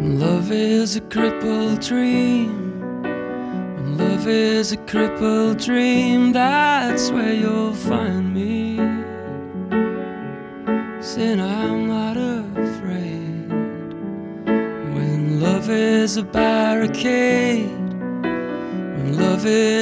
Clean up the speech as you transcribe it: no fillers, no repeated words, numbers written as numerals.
When love is a crippled dream, when love is a crippled dream, that's where you'll find me. Saying I'm not afraid. When love is a barricade, when love is